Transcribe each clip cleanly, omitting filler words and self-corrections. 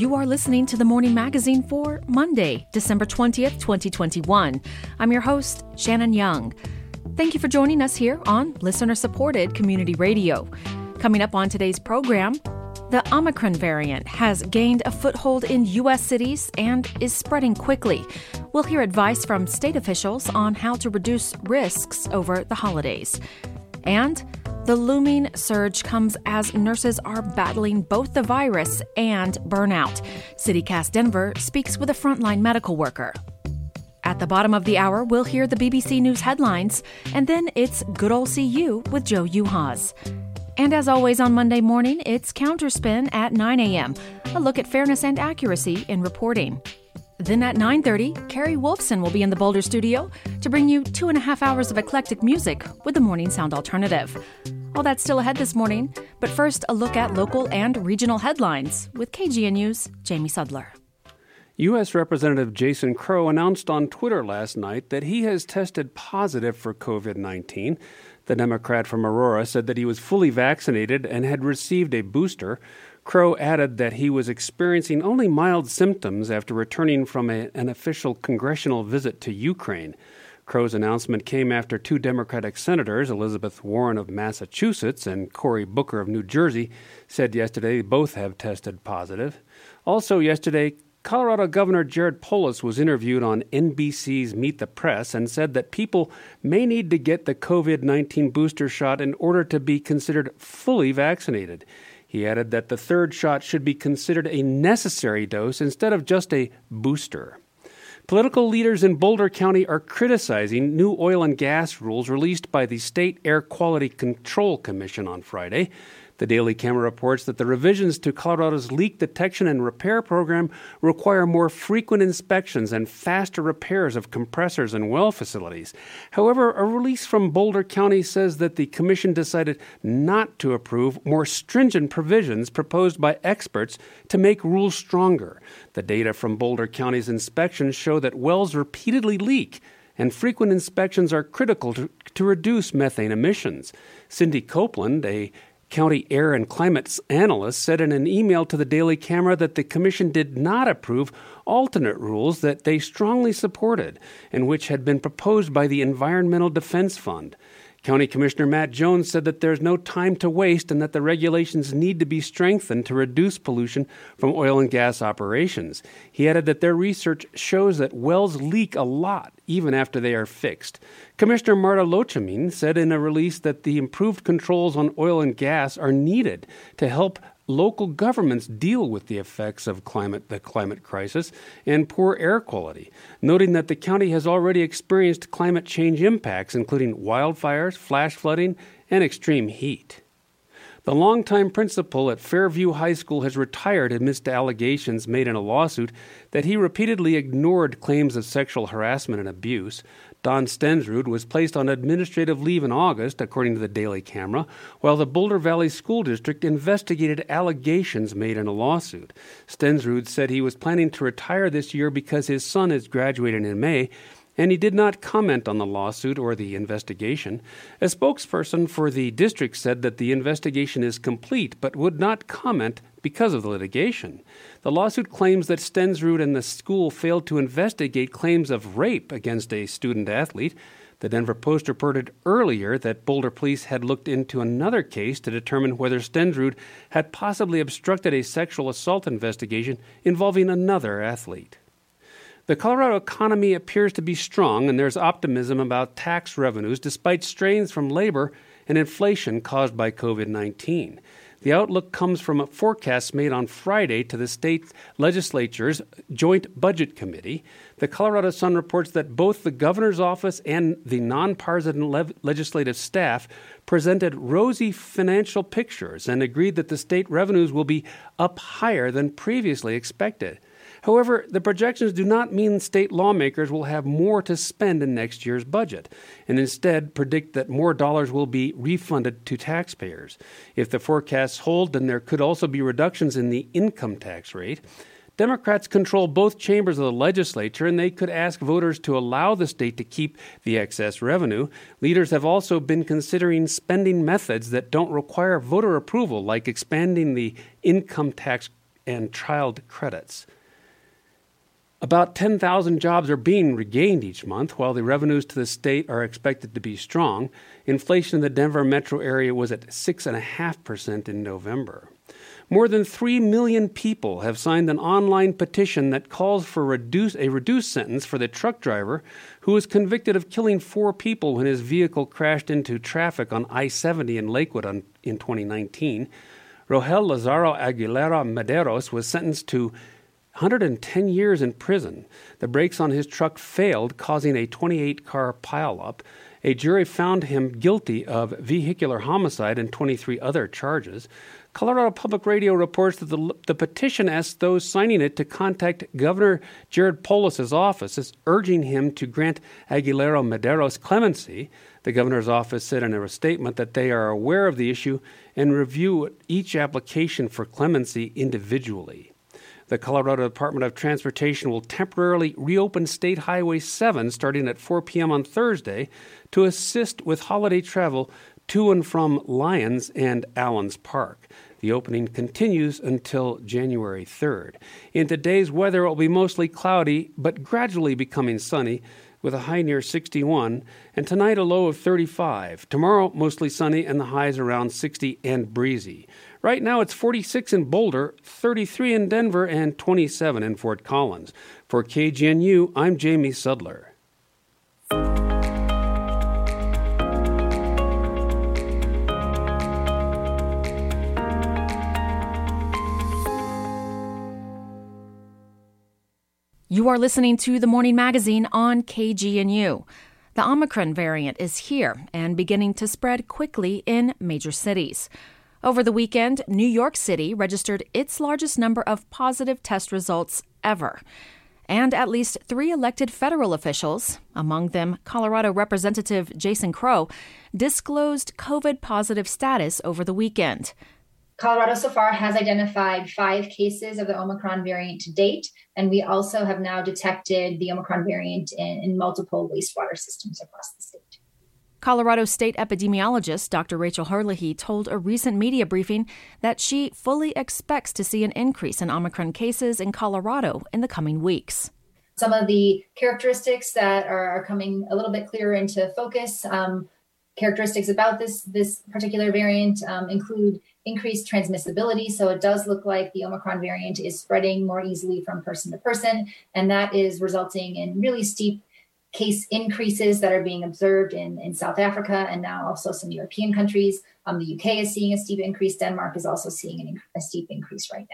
You are listening to the Morning Magazine for Monday, December 20th, 2021. I'm your host, Shannon Young. Thank you for joining us here on listener-supported community radio. Coming up on today's program, the Omicron variant has gained a foothold in U.S. cities and is spreading quickly. We'll hear advice from state officials on how to reduce risks over the holidays. And the looming surge comes as nurses are battling both the virus and burnout. CityCast Denver speaks with a frontline medical worker. At the bottom of the hour, we'll hear the BBC News headlines, and then it's Good Ol' CU with Joe Uhas. And as always on Monday morning, it's Counterspin at 9 a.m., a look at fairness and accuracy in reporting. Then at 9:30, Carrie Wolfson will be in the Boulder studio to bring you 2.5 hours of eclectic music with the Morning Sound Alternative. All that's still ahead this morning, but first a look at local and regional headlines with KGNU's Jamie Sudler. U.S. Representative Jason Crow announced on Twitter last night that he has tested positive for COVID-19. The Democrat from Aurora said that he was fully vaccinated and had received a booster. Crow added that he was experiencing only mild symptoms after returning from an official congressional visit to Ukraine. Crow's announcement came after two Democratic senators, Elizabeth Warren of Massachusetts and Cory Booker of New Jersey, said yesterday both have tested positive. Also yesterday, Colorado Governor Jared Polis was interviewed on NBC's Meet the Press and said that people may need to get the COVID-19 booster shot in order to be considered fully vaccinated. He added that the third shot should be considered a necessary dose instead of just a booster. Political leaders in Boulder County are criticizing new oil and gas rules released by the State Air Quality Control Commission on Friday. The Daily Camera reports that the revisions to Colorado's leak detection and repair program require more frequent inspections and faster repairs of compressors and well facilities. However, a release from Boulder County says that the commission decided not to approve more stringent provisions proposed by experts to make rules stronger. The data from Boulder County's inspections show that wells repeatedly leak, and frequent inspections are critical to reduce methane emissions. Cindy Copeland, a county air and climate analyst, said in an email to the Daily Camera that the commission did not approve alternate rules that they strongly supported and which had been proposed by the Environmental Defense Fund. County Commissioner Matt Jones said that there's no time to waste and that the regulations need to be strengthened to reduce pollution from oil and gas operations. He added that their research shows that wells leak a lot even after they are fixed. Commissioner Marta Lochamin said in a release that the improved controls on oil and gas are needed to help local governments deal with the effects of the climate crisis and poor air quality, noting that the county has already experienced climate change impacts, including wildfires, flash flooding, and extreme heat. The longtime principal at Fairview High School has retired amidst allegations made in a lawsuit that he repeatedly ignored claims of sexual harassment and abuse. Don Stensrud was placed on administrative leave in August, according to the Daily Camera, while the Boulder Valley School District investigated allegations made in a lawsuit. Stensrud said he was planning to retire this year because his son is graduating in May, and he did not comment on the lawsuit or the investigation. A spokesperson for the district said that the investigation is complete but would not comment because of the litigation. The lawsuit claims that Stensrud and the school failed to investigate claims of rape against a student athlete. The Denver Post reported earlier that Boulder police had looked into another case to determine whether Stensrud had possibly obstructed a sexual assault investigation involving another athlete. The Colorado economy appears to be strong, and there's optimism about tax revenues despite strains from labor and inflation caused by COVID-19. The outlook comes from a forecast made on Friday to the state legislature's Joint Budget Committee. The Colorado Sun reports that both the governor's office and the nonpartisan legislative staff presented rosy financial pictures and agreed that the state revenues will be up higher than previously expected. However, the projections do not mean state lawmakers will have more to spend in next year's budget, and instead predict that more dollars will be refunded to taxpayers. If the forecasts hold, then there could also be reductions in the income tax rate. Democrats control both chambers of the legislature, and they could ask voters to allow the state to keep the excess revenue. Leaders have also been considering spending methods that don't require voter approval, like expanding the income tax and child credits. About 10,000 jobs are being regained each month, while the revenues to the state are expected to be strong. Inflation in the Denver metro area was at 6.5% in November. More than 3 million people have signed an online petition that calls for a reduced sentence for the truck driver who was convicted of killing 4 people when his vehicle crashed into traffic on I-70 in Lakewood in 2019. Rogel Lazaro Aguilera Mederos was sentenced to 110 years in prison. The brakes on his truck failed, causing a 28-car pileup. A jury found him guilty of vehicular homicide and 23 other charges. Colorado Public Radio reports that the petition asks those signing it to contact Governor Jared Polis's office, urging him to grant Aguilera Mederos clemency. The governor's office said in a statement that they are aware of the issue and review each application for clemency individually. The Colorado Department of Transportation will temporarily reopen State Highway 7 starting at 4 p.m. on Thursday to assist with holiday travel to and from Lyons and Allens Park. The opening continues until January 3rd. In today's weather, it will be mostly cloudy, but gradually becoming sunny, with a high near 61, and tonight a low of 35. Tomorrow, mostly sunny, and the highs around 60 and breezy. Right now, it's 46 in Boulder, 33 in Denver, and 27 in Fort Collins. For KGNU, I'm Jamie Sudler. You are listening to The Morning Magazine on KGNU. The Omicron variant is here and beginning to spread quickly in major cities. Over the weekend, New York City registered its largest number of positive test results ever. And at least 3 elected federal officials, among them Colorado Representative Jason Crow, disclosed COVID-positive status over the weekend. Colorado so far has identified 5 cases of the Omicron variant to date, and we also have now detected the Omicron variant in multiple wastewater systems across the state. Colorado State epidemiologist Dr. Rachel Herlihy told a recent media briefing that she fully expects to see an increase in Omicron cases in Colorado in the coming weeks. Some of the characteristics that are coming a little bit clearer into focus, characteristics about this particular variant include increased transmissibility. So it does look like the Omicron variant is spreading more easily from person to person, and that is resulting in really steep case increases that are being observed in South Africa and now also some European countries. The UK is seeing a steep increase. Denmark is also seeing a steep increase right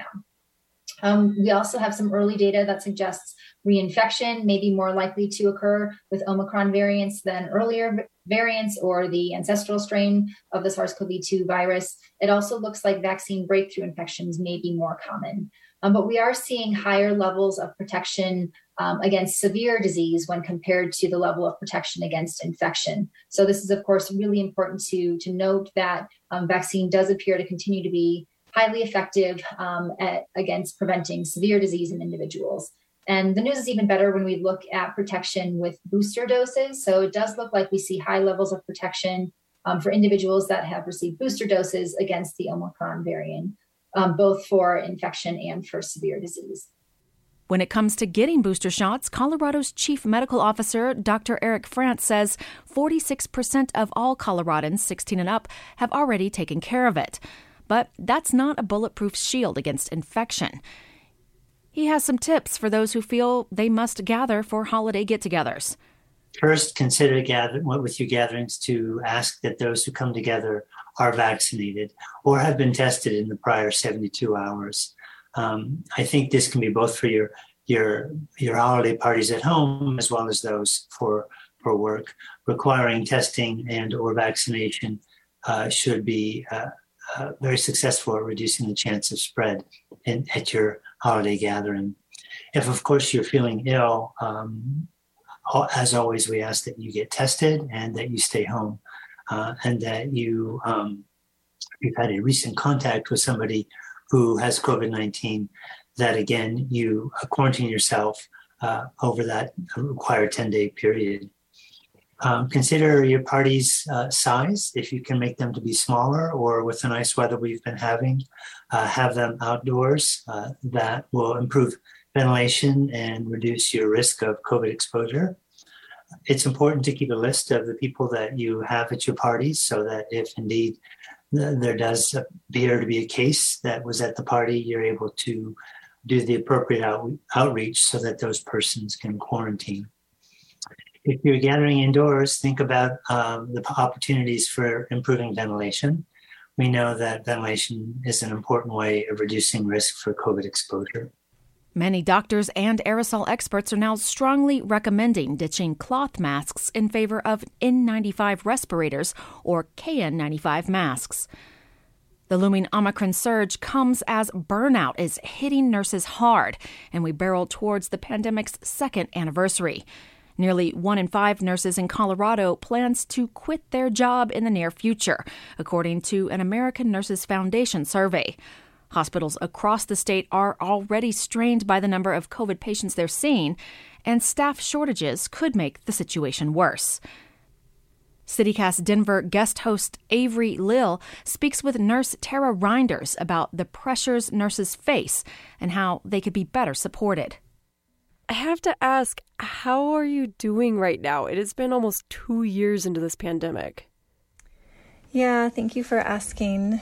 now. We also have some early data that suggests reinfection may be more likely to occur with Omicron variants than earlier variants or the ancestral strain of the SARS-CoV-2 virus. It also looks like vaccine breakthrough infections may be more common. But we are seeing higher levels of protection against severe disease when compared to the level of protection against infection. So this is, of course, really important to note that vaccine does appear to continue to be highly effective against preventing severe disease in individuals. And the news is even better when we look at protection with booster doses. So it does look like we see high levels of protection for individuals that have received booster doses against the Omicron variant, both for infection and for severe disease. When it comes to getting booster shots, Colorado's chief medical officer, Dr. Eric France, says 46% of all Coloradans 16 and up have already taken care of it. But that's not a bulletproof shield against infection. He has some tips for those who feel they must gather for holiday get-togethers. First, consider with your gatherings to ask that those who come together are vaccinated or have been tested in the prior 72 hours. I think this can be both for your holiday parties at home as well as those for work. Requiring testing and or vaccination should be very successful at reducing the chance of spread at your holiday gathering. If, of course, you're feeling ill, as always, we ask that you get tested and that you stay home and that you've had a recent contact with somebody who has COVID-19, that again, you quarantine yourself over that required 10-day period. Consider your party's size, if you can make them to be smaller or with the nice weather we've been having, have them outdoors. That will improve ventilation and reduce your risk of COVID exposure. It's important to keep a list of the people that you have at your parties so that if indeed there does appear to be a case that was at the party, you're able to do the appropriate outreach so that those persons can quarantine. If you're gathering indoors, think about the opportunities for improving ventilation. We know that ventilation is an important way of reducing risk for COVID exposure. Many doctors and aerosol experts are now strongly recommending ditching cloth masks in favor of N95 respirators or KN95 masks. The looming Omicron surge comes as burnout is hitting nurses hard, and we barrel towards the pandemic's second anniversary. Nearly 1 in 5 nurses in Colorado plans to quit their job in the near future, according to an American Nurses Foundation survey. Hospitals across the state are already strained by the number of COVID patients they're seeing, and staff shortages could make the situation worse. CityCast Denver guest host Avery Lill speaks with nurse Tara Reinders about the pressures nurses face and how they could be better supported. I have to ask, how are you doing right now? It has been almost 2 years into this pandemic. Yeah, thank you for asking.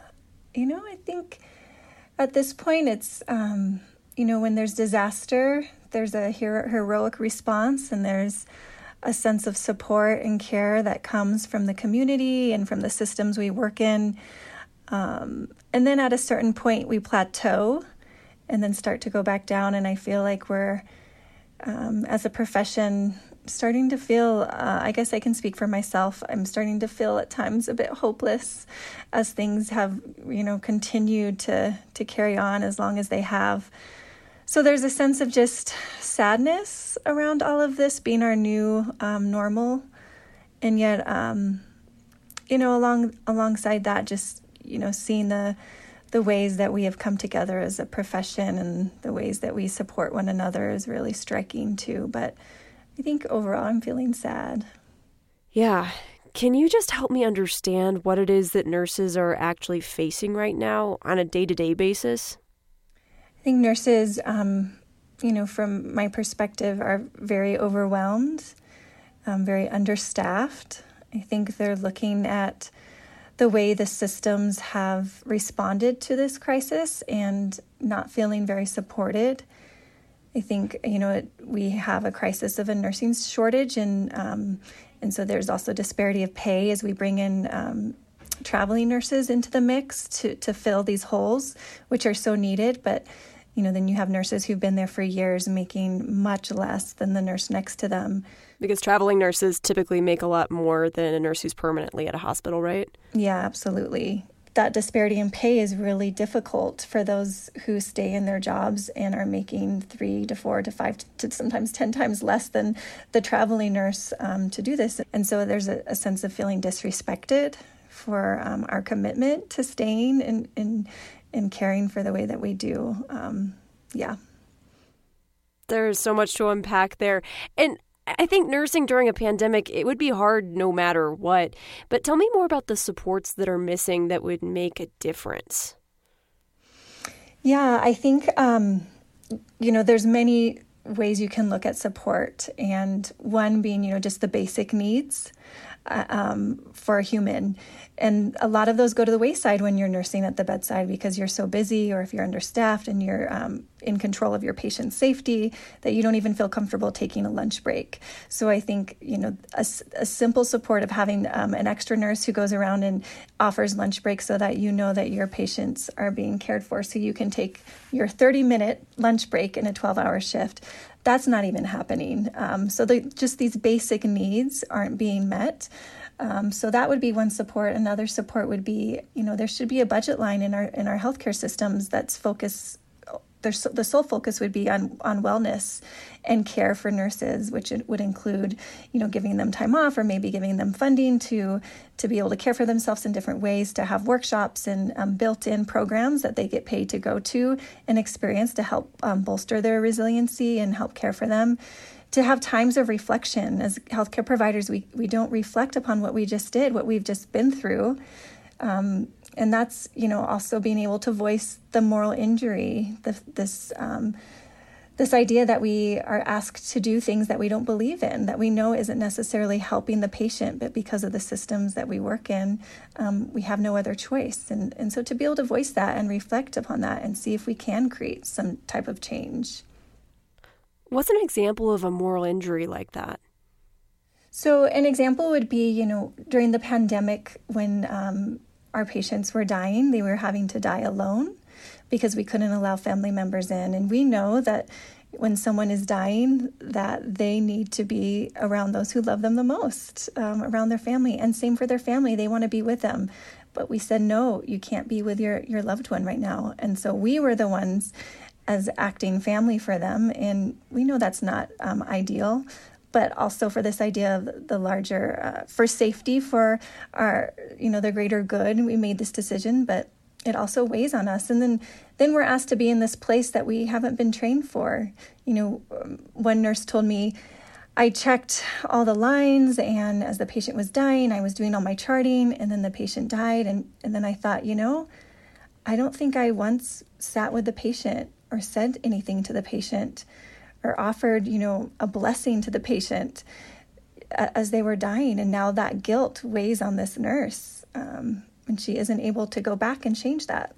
I think at this point it's, when there's disaster, there's a heroic response and there's a sense of support and care that comes from the community and from the systems we work in. And then at a certain point we plateau and then start to go back down. And I feel like we're, as a profession, starting to feel, I guess I can speak for myself, I'm starting to feel at times a bit hopeless as things have, continued to carry on as long as they have. So there's a sense of just sadness around all of this being our new normal. And yet, alongside that, just, seeing the ways that we have come together as a profession and the ways that we support one another is really striking too. But I think overall I'm feeling sad. Yeah. Can you just help me understand what it is that nurses are actually facing right now on a day-to-day basis? I think nurses, from my perspective, are very overwhelmed, very understaffed. I think they're looking at the way the systems have responded to this crisis and not feeling very supported. I think, we have a crisis of a nursing shortage, and so there's also disparity of pay as we bring in traveling nurses into the mix to fill these holes, which are so needed. But, then you have nurses who've been there for years making much less than the nurse next to them. Because traveling nurses typically make a lot more than a nurse who's permanently at a hospital, right? Yeah, absolutely. That disparity in pay is really difficult for those who stay in their jobs and are making 3 to 4 to 5 to sometimes 10 times less than the traveling nurse to do this. And so there's a sense of feeling disrespected for our commitment to staying and caring for the way that we do. There's so much to unpack there. And I think nursing during a pandemic, it would be hard no matter what. But tell me more about the supports that are missing that would make a difference. Yeah, I think, there's many ways you can look at support. And one being, just the basic needs for a human. And a lot of those go to the wayside when you're nursing at the bedside because you're so busy, or if you're understaffed and you're in control of your patient's safety, that you don't even feel comfortable taking a lunch break. So I think, a simple support of having an extra nurse who goes around and offers lunch breaks so that you know that your patients are being cared for, so you can take your 30-minute lunch break in a 12-hour shift. That's not even happening. So just these basic needs aren't being met. So that would be one support. Another support would be, there should be a budget line in our healthcare systems that's focused. The sole focus would be on wellness and care for nurses, which it would include, giving them time off or maybe giving them funding to be able to care for themselves in different ways, to have workshops and built-in programs that they get paid to go to and experience to help bolster their resiliency and help care for them. To have times of reflection. As healthcare providers, we don't reflect upon what we just did, what we've just been through. And that's, also being able to voice the moral injury, this idea that we are asked to do things that we don't believe in, that we know isn't necessarily helping the patient, but because of the systems that we work in, we have no other choice. And so to be able to voice that and reflect upon that and see if we can create some type of change. What's an example of a moral injury like that? So an example would be, during the pandemic when our patients were dying, they were having to die alone because we couldn't allow family members in. And we know that when someone is dying, that they need to be around those who love them the most, around their family. And same for their family. They want to be with them. But we said, no, you can't be with your loved one right now. And so we were the ones as acting family for them. And we know that's not ideal, but also for this idea of the larger, for safety, for our, the greater good. We made this decision, but it also weighs on us. And then we're asked to be in this place that we haven't been trained for. One nurse told me, I checked all the lines, and as the patient was dying, I was doing all my charting, and then the patient died. And then I thought, I don't think I once sat with the patient or said anything to the patient or offered, a blessing to the patient as they were dying. And now that guilt weighs on this nurse. And she isn't able to go back and change that.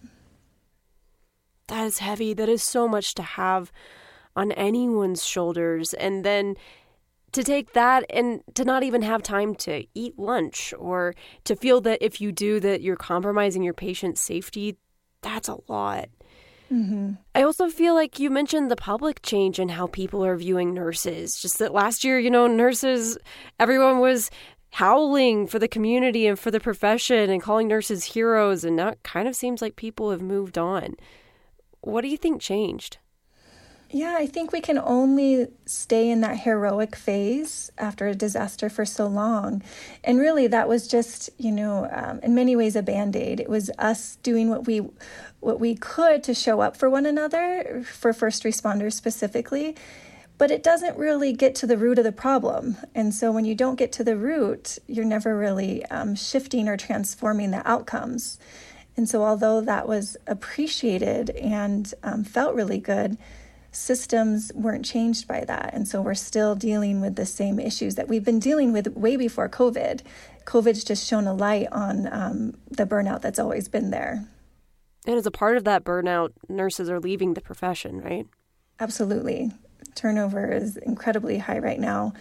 That is heavy. That is so much to have on anyone's shoulders. And then to take that and to not even have time to eat lunch, or to feel that if you do that, you're compromising your patient's safety, that's a lot. Mm-hmm. I also feel like you mentioned the public change in how people are viewing nurses. Just that last year, nurses, everyone was howling for the community and for the profession and calling nurses heroes. And now it kind of seems like people have moved on. What do you think changed? Yeah, I think we can only stay in that heroic phase after a disaster for so long. And really, that was just, in many ways a Band-Aid. It was us doing what we could to show up for one another, for first responders specifically. But it doesn't really get to the root of the problem. And so when you don't get to the root, you're never really shifting or transforming the outcomes. And so although that was appreciated and felt really good, systems weren't changed by that. And so we're still dealing with the same issues that we've been dealing with way before COVID. COVID's just shone a light on the burnout that's always been there. And as a part of that burnout, nurses are leaving the profession, right? Absolutely. Turnover is incredibly high right now.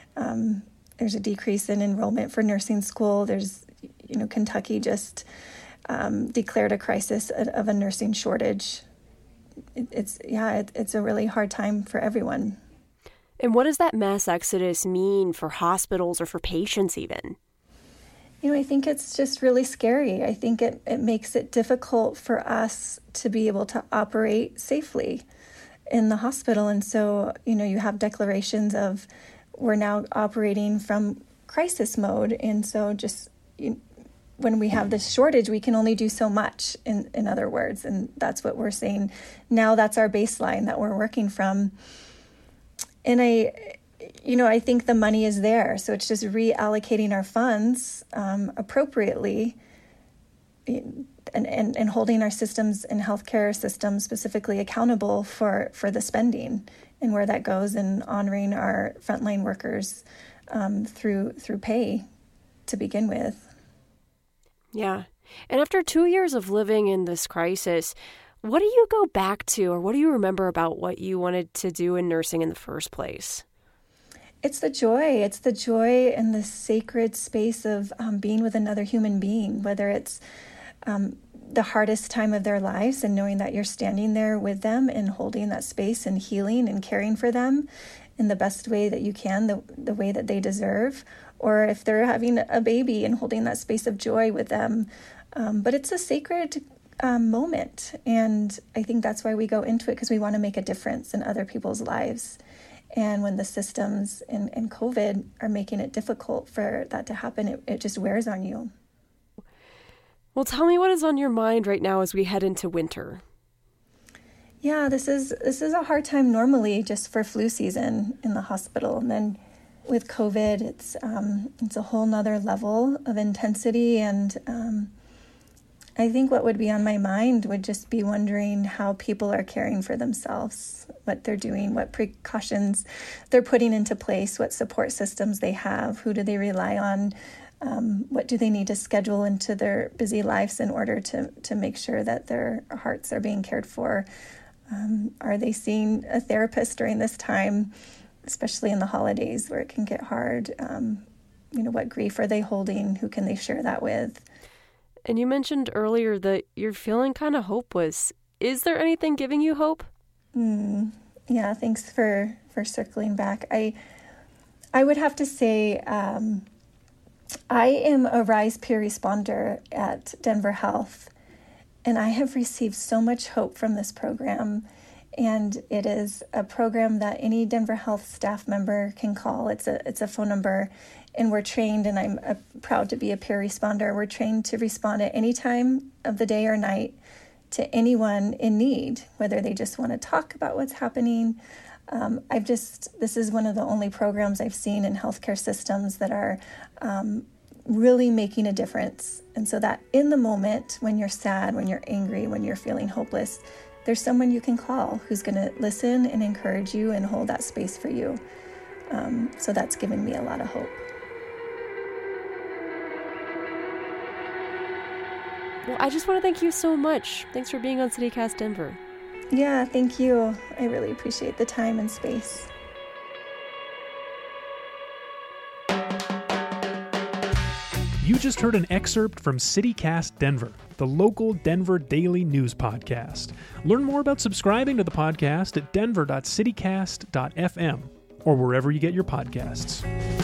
There's a decrease in enrollment for nursing school. There's, Kentucky just declared a crisis of a nursing shortage. It's a really hard time for everyone. And what does that mass exodus mean for hospitals or for patients even? I think it's just really scary. I think it makes it difficult for us to be able to operate safely in the hospital. And so, you have declarations of we're now operating from crisis mode. And so just when we have this shortage, we can only do so much, in other words. And that's what we're saying. Now that's our baseline that we're working from. And I think the money is there. So it's just reallocating our funds appropriately and holding our systems and healthcare systems specifically accountable for the spending and where that goes, and honoring our frontline workers through pay to begin with. Yeah. And after 2 years of living in this crisis, what do you go back to, or what do you remember about what you wanted to do in nursing in the first place? It's the joy. It's the joy and the sacred space of being with another human being, whether it's the hardest time of their lives and knowing that you're standing there with them and holding that space and healing and caring for them in the best way that you can, the way that they deserve, or if they're having a baby and holding that space of joy with them. But it's a sacred moment. And I think that's why we go into it, because we want to make a difference in other people's lives. And when the systems and COVID are making it difficult for that to happen, it just wears on you. Well, tell me what is on your mind right now as we head into winter. Yeah, this is a hard time normally just for flu season in the hospital. And then with COVID, it's a whole nother level of intensity. And I think what would be on my mind would just be wondering how people are caring for themselves, what they're doing, what precautions they're putting into place, what support systems they have, who do they rely on, what do they need to schedule into their busy lives in order to make sure that their hearts are being cared for. Are they seeing a therapist during this time, especially in the holidays where it can get hard? What grief are they holding? Who can they share that with? And you mentioned earlier that you're feeling kind of hopeless. Is there anything giving you hope? Yeah, thanks for circling back. I would have to say I am a RISE peer responder at Denver Health, and I have received so much hope from this program. And it is a program that any Denver Health staff member can call. It's a phone number. And we're trained, and I'm proud to be a peer responder. We're trained to respond at any time of the day or night to anyone in need, whether they just want to talk about what's happening. This is one of the only programs I've seen in healthcare systems that are really making a difference. And so that in the moment, when you're sad, when you're angry, when you're feeling hopeless, there's someone you can call who's going to listen and encourage you and hold that space for you. So that's given me a lot of hope. Well, I just want to thank you so much. Thanks for being on CityCast Denver. Yeah, thank you. I really appreciate the time and space. You just heard an excerpt from CityCast Denver, the local Denver daily news podcast. Learn more about subscribing to the podcast at denver.citycast.fm or wherever you get your podcasts.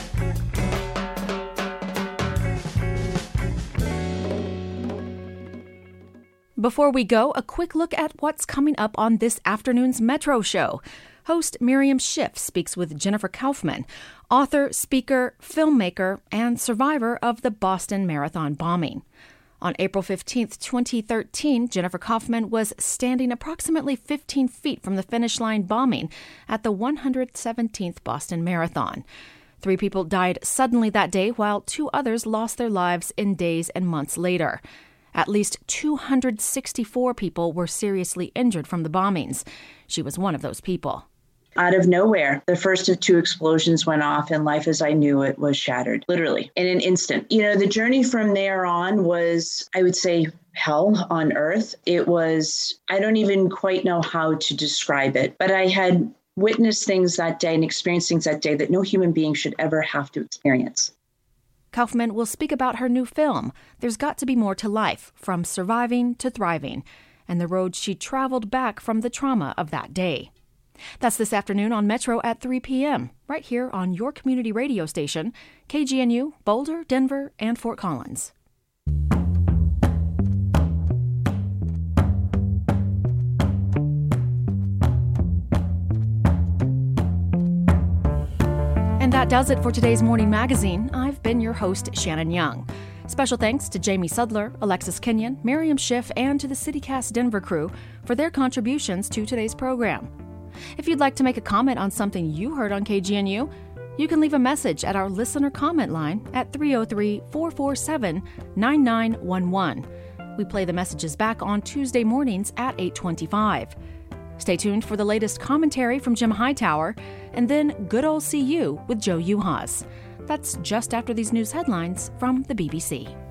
Before we go, a quick look at what's coming up on this afternoon's Metro Show. Host Miriam Schiff speaks with Jennifer Kaufman, author, speaker, filmmaker, and survivor of the Boston Marathon bombing. On April 15, 2013, Jennifer Kaufman was standing approximately 15 feet from the finish line bombing at the 117th Boston Marathon. 3 people died suddenly that day, while 2 others lost their lives in days and months later. At least 264 people were seriously injured from the bombings. She was one of those people. Out of nowhere, the first of 2 explosions went off, and life as I knew it was shattered, literally, in an instant. The journey from there on was, I would say, hell on earth. It was, I don't even quite know how to describe it, but I had witnessed things that day and experienced things that day that no human being should ever have to experience. Kaufman will speak about her new film, There's Got to Be More to Life, From Surviving to Thriving, and the road she traveled back from the trauma of that day. That's this afternoon on Metro at 3 p.m., right here on your community radio station, KGNU, Boulder, Denver, and Fort Collins. And that does it for today's Morning Magazine. I've been your host, Shannon Young. Special thanks to Jamie Sudler, Alexis Kenyon, Miriam Schiff, and to the CityCast Denver crew for their contributions to today's program. If you'd like to make a comment on something you heard on KGNU, you can leave a message at our listener comment line at 303-447-9911. We play the messages back on Tuesday mornings at 8:25. Stay tuned for the latest commentary from Jim Hightower, and then Good Ol' See You with Joe Uhas. That's just after these news headlines from the BBC.